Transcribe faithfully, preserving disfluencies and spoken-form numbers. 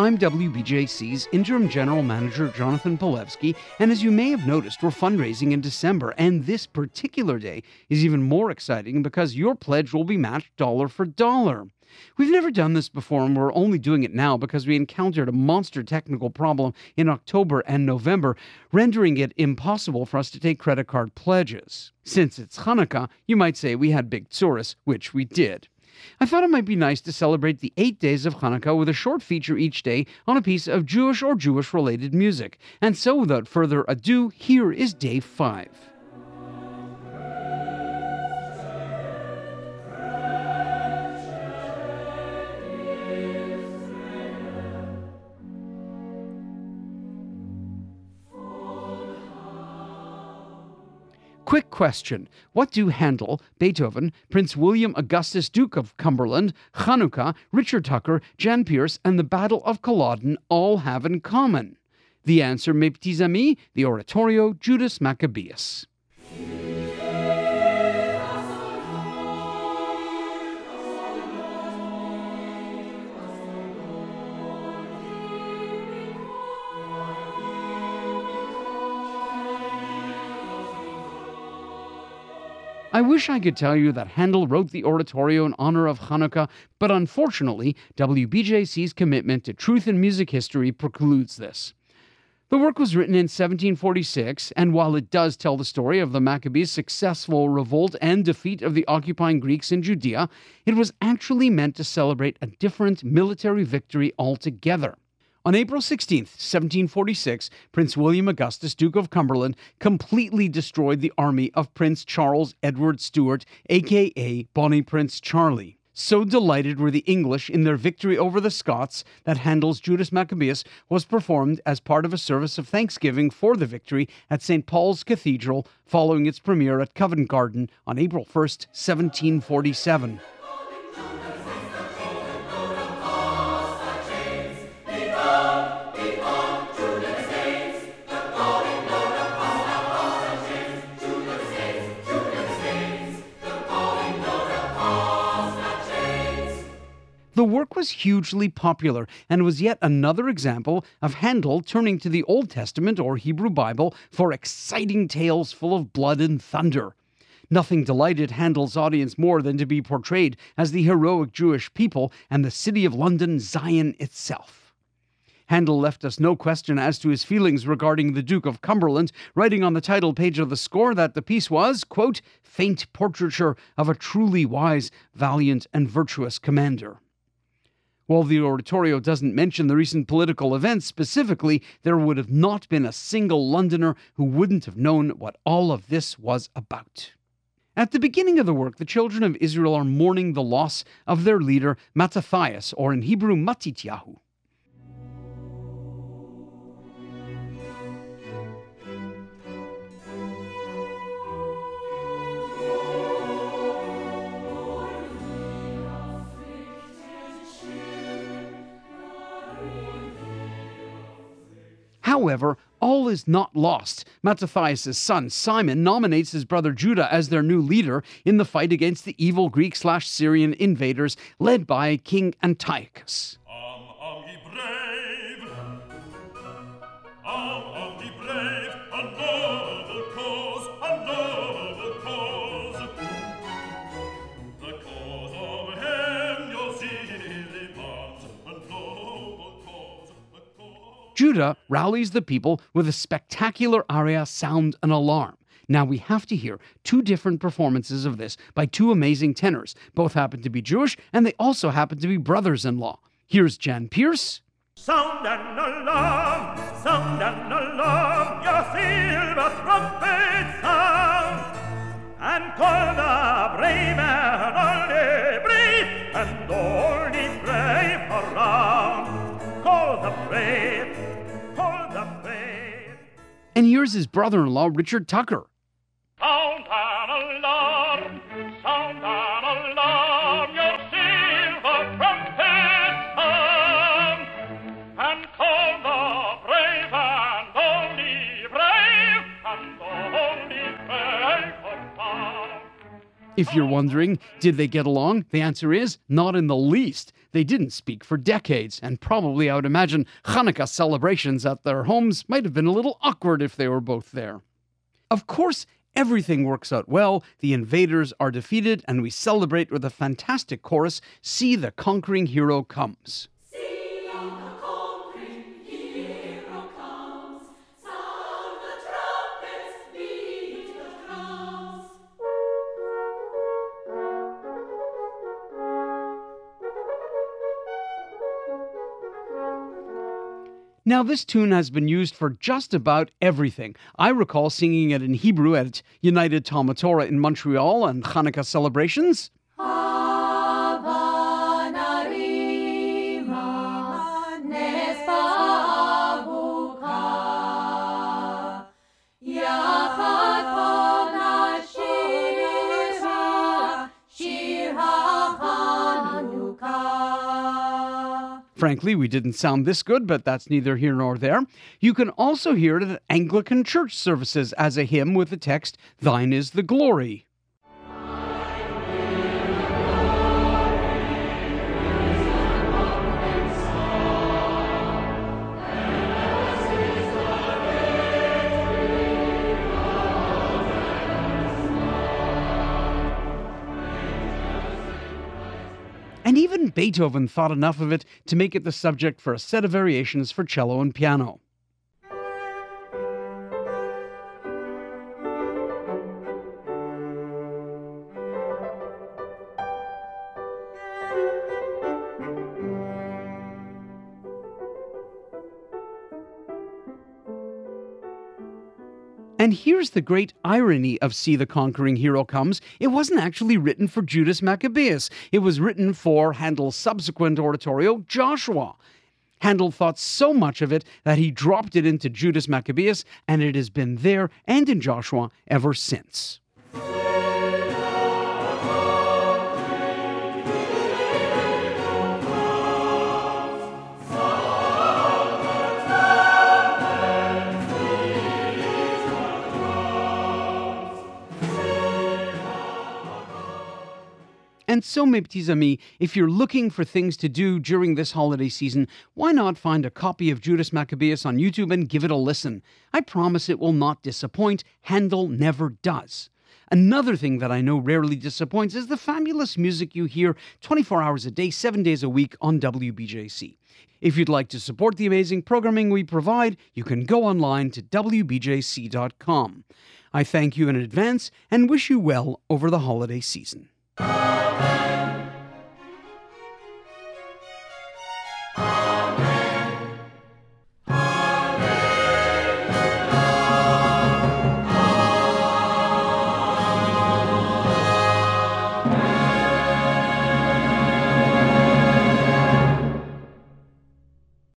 I'm W B J C's Interim General Manager Jonathan Polewski, and as you may have noticed, we're fundraising in December, and this particular day is even more exciting because your pledge will be matched dollar for dollar. We've never done this before, and we're only doing it now because we encountered a monster technical problem in October and November, rendering it impossible for us to take credit card pledges. Since it's Hanukkah, you might say we had big tsuris, which we did. I thought it might be nice to celebrate the eight days of Hanukkah with a short feature each day on a piece of Jewish or Jewish-related music. And so, without further ado, here is day five. Quick question. What do Handel, Beethoven, Prince William Augustus, Duke of Cumberland, Hanukkah, Richard Tucker, Jan Pearce, and the Battle of Culloden all have in common? The answer, mes petits amis, the oratorio Judas Maccabeus. I wish I could tell you that Handel wrote the oratorio in honor of Hanukkah, but unfortunately, W B J C's commitment to truth in music history precludes this. The work was written in seventeen forty-six, and while it does tell the story of the Maccabees' successful revolt and defeat of the occupying Greeks in Judea, it was actually meant to celebrate a different military victory altogether. On April sixteenth, seventeen forty-six, Prince William Augustus, Duke of Cumberland, completely destroyed the army of Prince Charles Edward Stuart, aka Bonnie Prince Charlie. So delighted were the English in their victory over the Scots that Handel's Judas Maccabeus was performed as part of a service of thanksgiving for the victory at Saint Paul's Cathedral, following its premiere at Covent Garden on April first, seventeen forty-seven. The work was hugely popular and was yet another example of Handel turning to the Old Testament or Hebrew Bible for exciting tales full of blood and thunder. Nothing delighted Handel's audience more than to be portrayed as the heroic Jewish people and the city of London, Zion itself. Handel left us no question as to his feelings regarding the Duke of Cumberland, writing on the title page of the score that the piece was, quote, faint portraiture of a truly wise, valiant, and virtuous commander. While the oratorio doesn't mention the recent political events specifically, there would have not been a single Londoner who wouldn't have known what all of this was about. At the beginning of the work, the children of Israel are mourning the loss of their leader, Mattathias, or in Hebrew, Matityahu. However, all is not lost. Mattathias' son, Simon, nominates his brother Judah as their new leader in the fight against the evil Greek-slash-Syrian invaders led by King Antiochus. Judah rallies the people with a spectacular aria, Sound an Alarm. Now we have to hear two different performances of this by two amazing tenors. Both happen to be Jewish, and they also happen to be brothers-in-law. Here's Jan Pearce. Sound an alarm, sound an alarm, your silver trumpet sound, and call the brave and all the brave, and all the brave around. Call the brave, call the brave. And here's his brother-in-law, Richard Tucker. Sound an alarm, sound an alarm, your silver trumpet sound, and call the brave and only brave, and only brave around. If you're wondering, did they get along? The answer is, not in the least. They didn't speak for decades, and probably, I would imagine, Hanukkah celebrations at their homes might have been a little awkward if they were both there. Of course, everything works out well, the invaders are defeated, and we celebrate with a fantastic chorus, See the Conquering Hero Comes. Now, this tune has been used for just about everything. I recall singing it in Hebrew at United Talmud Torah in Montreal and Hanukkah celebrations. Frankly, we didn't sound this good, but that's neither here nor there. You can also hear it at Anglican church services as a hymn with the text, Thine is the glory. And even Beethoven thought enough of it to make it the subject for a set of variations for cello and piano. And here's the great irony of See the Conquering Hero Comes. It wasn't actually written for Judas Maccabeus. It was written for Handel's subsequent oratorio, Joshua. Handel thought so much of it that he dropped it into Judas Maccabeus, and it has been there and in Joshua ever since. And so, mes petits amis, if you're looking for things to do during this holiday season, why not find a copy of Judas Maccabeus on YouTube and give it a listen? I promise it will not disappoint. Handel never does. Another thing that I know rarely disappoints is the fabulous music you hear twenty-four hours a day, seven days a week on W B J C. If you'd like to support the amazing programming we provide, you can go online to W B J C dot com. I thank you in advance and wish you well over the holiday season.